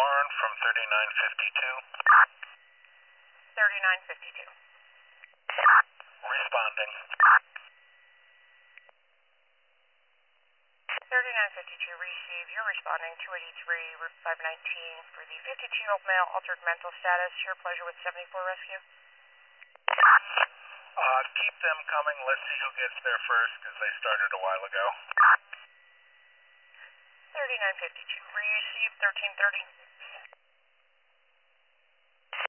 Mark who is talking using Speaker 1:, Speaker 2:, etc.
Speaker 1: Warren from 3952.
Speaker 2: 3952.
Speaker 1: Responding.
Speaker 2: 3952, receive. You're responding 283, Route 519 for the 52-year-old male, altered mental status. Your pleasure with 74 rescue.
Speaker 1: Keep them coming. Let's see who gets there first, because they started a while ago.
Speaker 2: 3952, receive 1330.